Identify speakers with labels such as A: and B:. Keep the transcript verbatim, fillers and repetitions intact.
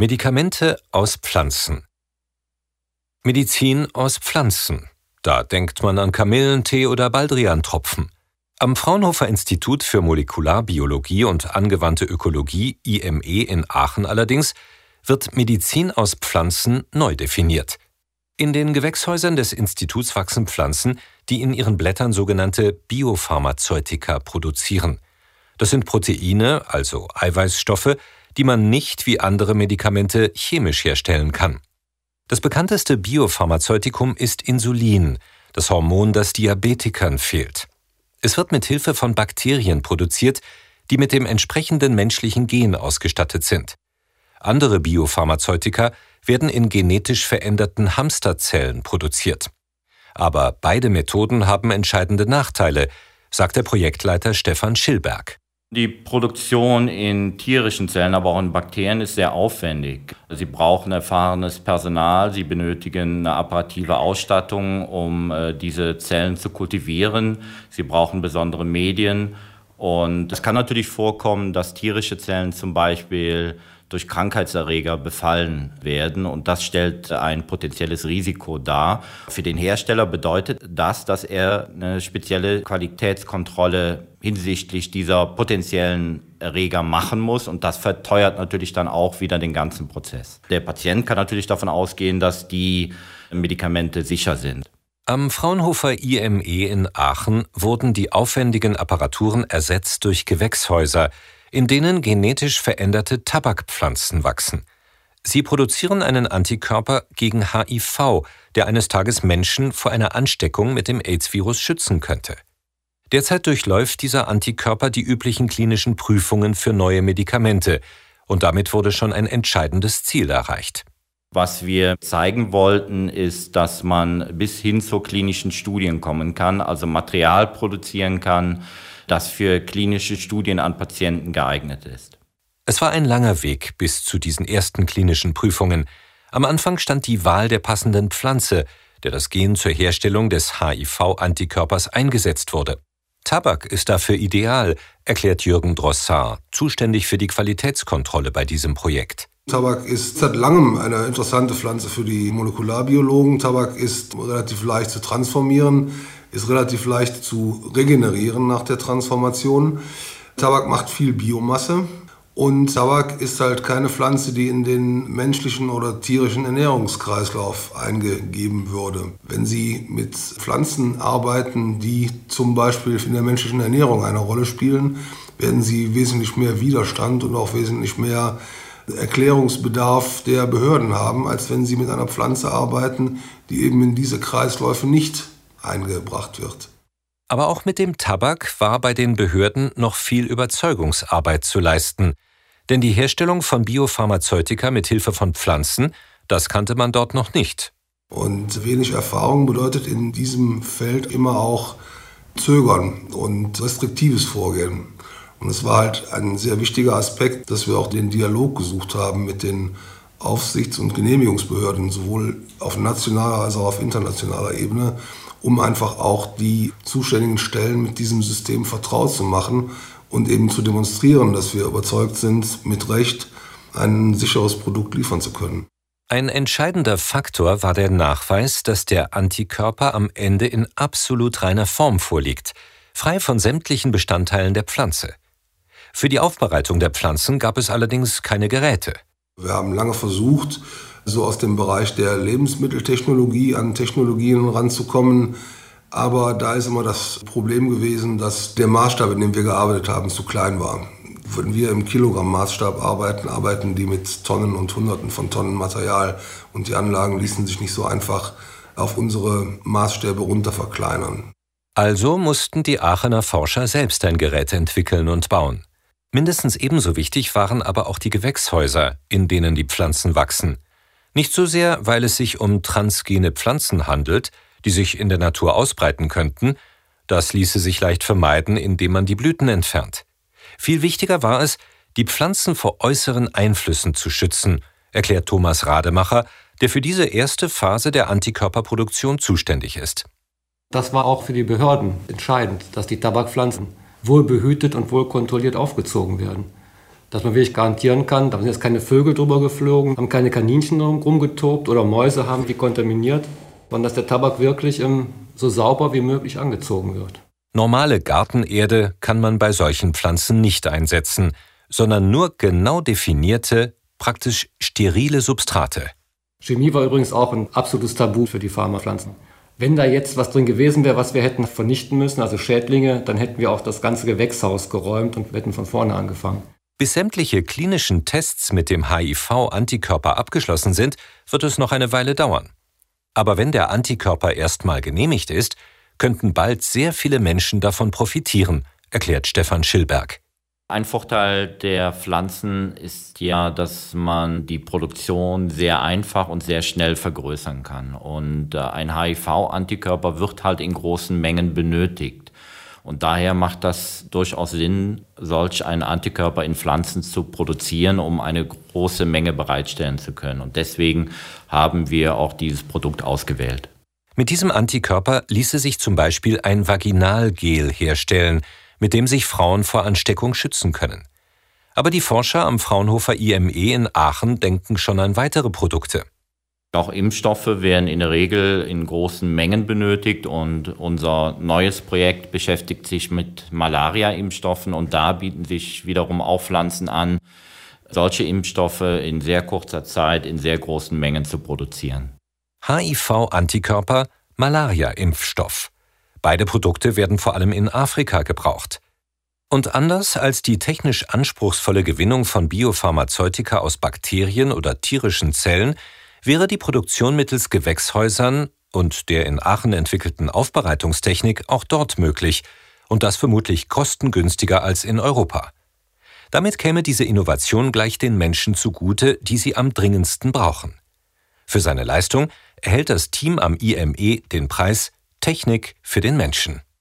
A: Medikamente aus Pflanzen. Medizin aus Pflanzen. Da denkt man an Kamillentee oder Baldriantropfen. Am Fraunhofer Institut für Molekularbiologie und angewandte Ökologie I M E in Aachen allerdings wird Medizin aus Pflanzen neu definiert. In den Gewächshäusern des Instituts wachsen Pflanzen, die in ihren Blättern sogenannte Biopharmazeutika produzieren. Das sind Proteine, also Eiweißstoffe, die man nicht wie andere Medikamente chemisch herstellen kann. Das bekannteste Biopharmazeutikum ist Insulin, das Hormon, das Diabetikern fehlt. Es wird mit Hilfe von Bakterien produziert, die mit dem entsprechenden menschlichen Gen ausgestattet sind. Andere Biopharmazeutika werden in genetisch veränderten Hamsterzellen produziert. Aber beide Methoden haben entscheidende Nachteile, sagt der Projektleiter Stefan Schillberg.
B: Die Produktion in tierischen Zellen, aber auch in Bakterien ist sehr aufwendig. Sie brauchen erfahrenes Personal, sie benötigen eine apparative Ausstattung, um äh, diese Zellen zu kultivieren. Sie brauchen besondere Medien. Und es kann natürlich vorkommen, dass tierische Zellen zum Beispiel durch Krankheitserreger befallen werden. Und das stellt ein potenzielles Risiko dar. Für den Hersteller bedeutet das, dass er eine spezielle Qualitätskontrolle hinsichtlich dieser potenziellen Erreger machen muss. Und das verteuert natürlich dann auch wieder den ganzen Prozess. Der Patient kann natürlich davon ausgehen, dass die Medikamente sicher sind.
A: Am Fraunhofer I M E in Aachen wurden die aufwendigen Apparaturen ersetzt durch Gewächshäuser, in denen genetisch veränderte Tabakpflanzen wachsen. Sie produzieren einen Antikörper gegen H I V, der eines Tages Menschen vor einer Ansteckung mit dem AIDS-Virus schützen könnte. Derzeit durchläuft dieser Antikörper die üblichen klinischen Prüfungen für neue Medikamente und damit wurde schon ein entscheidendes Ziel erreicht.
B: Was wir zeigen wollten, ist, dass man bis hin zu klinischen Studien kommen kann, also Material produzieren kann, das für klinische Studien an Patienten geeignet ist.
A: Es war ein langer Weg bis zu diesen ersten klinischen Prüfungen. Am Anfang stand die Wahl der passenden Pflanze, der das Gen zur Herstellung des H I V-Antikörpers eingesetzt wurde. Tabak ist dafür ideal, erklärt Jürgen Drossard, zuständig für die Qualitätskontrolle bei diesem Projekt.
C: Tabak ist seit langem eine interessante Pflanze für die Molekularbiologen. Tabak ist relativ leicht zu transformieren, ist relativ leicht zu regenerieren nach der Transformation. Tabak macht viel Biomasse und Tabak ist halt keine Pflanze, die in den menschlichen oder tierischen Ernährungskreislauf eingegeben würde. Wenn Sie mit Pflanzen arbeiten, die zum Beispiel in der menschlichen Ernährung eine Rolle spielen, werden Sie wesentlich mehr Widerstand und auch wesentlich mehr Erklärungsbedarf der Behörden haben, als wenn Sie mit einer Pflanze arbeiten, die eben in diese Kreisläufe nicht eingebracht wird.
A: Aber auch mit dem Tabak war bei den Behörden noch viel Überzeugungsarbeit zu leisten. Denn die Herstellung von Biopharmazeutika mit Hilfe von Pflanzen, das kannte man dort noch nicht.
C: Und wenig Erfahrung bedeutet in diesem Feld immer auch Zögern und restriktives Vorgehen. Und es war halt ein sehr wichtiger Aspekt, dass wir auch den Dialog gesucht haben mit den Aufsichts- und Genehmigungsbehörden, sowohl auf nationaler als auch auf internationaler Ebene, um einfach auch die zuständigen Stellen mit diesem System vertraut zu machen und eben zu demonstrieren, dass wir überzeugt sind, mit Recht ein sicheres Produkt liefern zu können.
A: Ein entscheidender Faktor war der Nachweis, dass der Antikörper am Ende in absolut reiner Form vorliegt, frei von sämtlichen Bestandteilen der Pflanze. Für die Aufbereitung der Pflanzen gab es allerdings keine Geräte.
C: Wir haben lange versucht, so aus dem Bereich der Lebensmitteltechnologie an Technologien ranzukommen. Aber da ist immer das Problem gewesen, dass der Maßstab, in dem wir gearbeitet haben, zu klein war. Wenn wir im Kilogramm-Maßstab arbeiten, arbeiten die mit Tonnen und Hunderten von Tonnen Material. Und die Anlagen ließen sich nicht so einfach auf unsere Maßstäbe runter verkleinern.
A: Also mussten die Aachener Forscher selbst ein Gerät entwickeln und bauen. Mindestens ebenso wichtig waren aber auch die Gewächshäuser, in denen die Pflanzen wachsen. Nicht so sehr, weil es sich um transgene Pflanzen handelt, die sich in der Natur ausbreiten könnten. Das ließe sich leicht vermeiden, indem man die Blüten entfernt. Viel wichtiger war es, die Pflanzen vor äußeren Einflüssen zu schützen, erklärt Thomas Rademacher, der für diese erste Phase der Antikörperproduktion zuständig ist.
D: Das war auch für die Behörden entscheidend, dass die Tabakpflanzen wohl behütet und wohl kontrolliert aufgezogen werden. dass man wirklich garantieren kann, da sind jetzt keine Vögel drüber geflogen, haben keine Kaninchen rumgetobt oder Mäuse haben die kontaminiert, sondern dass der Tabak wirklich ähm, so sauber wie möglich angezogen wird.
A: Normale Gartenerde kann man bei solchen Pflanzen nicht einsetzen, sondern nur genau definierte, praktisch sterile Substrate.
D: Chemie war übrigens auch ein absolutes Tabu für die Pharmapflanzen. Wenn da jetzt was drin gewesen wäre, was wir hätten vernichten müssen, also Schädlinge, dann hätten wir auch das ganze Gewächshaus geräumt und wir hätten von vorne angefangen.
A: Bis sämtliche klinischen Tests mit dem H I V-Antikörper abgeschlossen sind, wird es noch eine Weile dauern. Aber wenn der Antikörper erstmal genehmigt ist, könnten bald sehr viele Menschen davon profitieren, erklärt Stefan Schillberg.
B: Ein Vorteil der Pflanzen ist ja, dass man die Produktion sehr einfach und sehr schnell vergrößern kann. Und ein H I V-Antikörper wird halt in großen Mengen benötigt. Und daher macht das durchaus Sinn, solch einen Antikörper in Pflanzen zu produzieren, um eine große Menge bereitstellen zu können. Und deswegen haben wir auch dieses Produkt ausgewählt.
A: Mit diesem Antikörper ließe sich zum Beispiel ein Vaginalgel herstellen, mit dem sich Frauen vor Ansteckung schützen können. Aber die Forscher am Fraunhofer I M E in Aachen denken schon an weitere Produkte.
B: Auch Impfstoffe werden in der Regel in großen Mengen benötigt und unser neues Projekt beschäftigt sich mit Malaria-Impfstoffen und da bieten sich wiederum auch Pflanzen an, solche Impfstoffe in sehr kurzer Zeit in sehr großen Mengen zu produzieren.
A: H I V-Antikörper, Malaria-Impfstoff. Beide Produkte werden vor allem in Afrika gebraucht. Und anders als die technisch anspruchsvolle Gewinnung von Biopharmazeutika aus Bakterien oder tierischen Zellen, wäre die Produktion mittels Gewächshäusern und der in Aachen entwickelten Aufbereitungstechnik auch dort möglich und das vermutlich kostengünstiger als in Europa. Damit käme diese Innovation gleich den Menschen zugute, die sie am dringendsten brauchen. Für seine Leistung erhält das Team am I M E den Preis Technik für den Menschen.